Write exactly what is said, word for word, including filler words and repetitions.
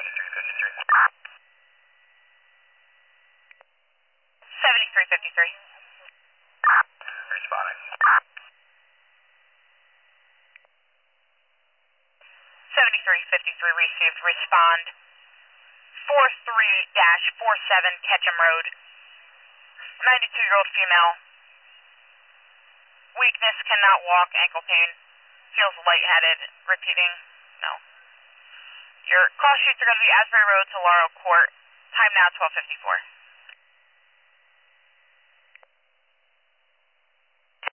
seventy-three fifty-three. Responding. seventy-three fifty-three received. Respond. four three dash four seven Ketchum Road. ninety-two-year-old female. Weakness, cannot walk, ankle pain. Feels lightheaded. Repeating, no. Your call sheets are going to be Asbury Road to Laurel Court. Time now twelve fifty-four.